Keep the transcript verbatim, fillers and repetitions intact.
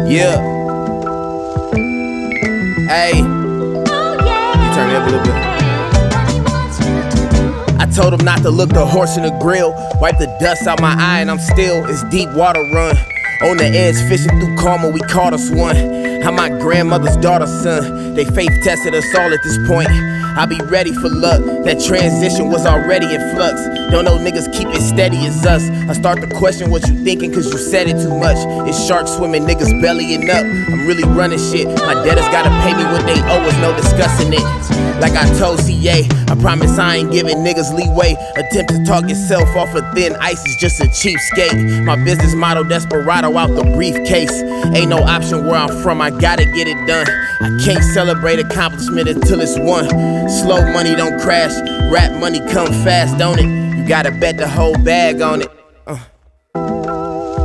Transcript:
Yeah. Hey. You turn it up a little bit. I told him not to look the horse in the grill. Wipe the dust out my eye and I'm still. It's deep water run. On the edge, fishing through karma, we caught us one. I'm my grandmother's daughter's son. They faith tested us all at this point. I be ready for luck. That transition was already in flux. Don't know niggas keep it steady as us. I start to question what you thinking cause you said it too much. It's shark swimming, niggas bellying up. I'm really running shit. My debtors gotta pay me what they owe us, no discussing it. Like I told C A, I promise I ain't giving niggas leeway. Attempt to talk yourself off of thin ice is just a cheapskate. My business motto, desperado out the briefcase. Ain't no option where I'm from, I gotta get it done. I can't celebrate accomplishment until it's won. Slow money don't crash, rap money come fast, don't it? You gotta bet the whole bag on it.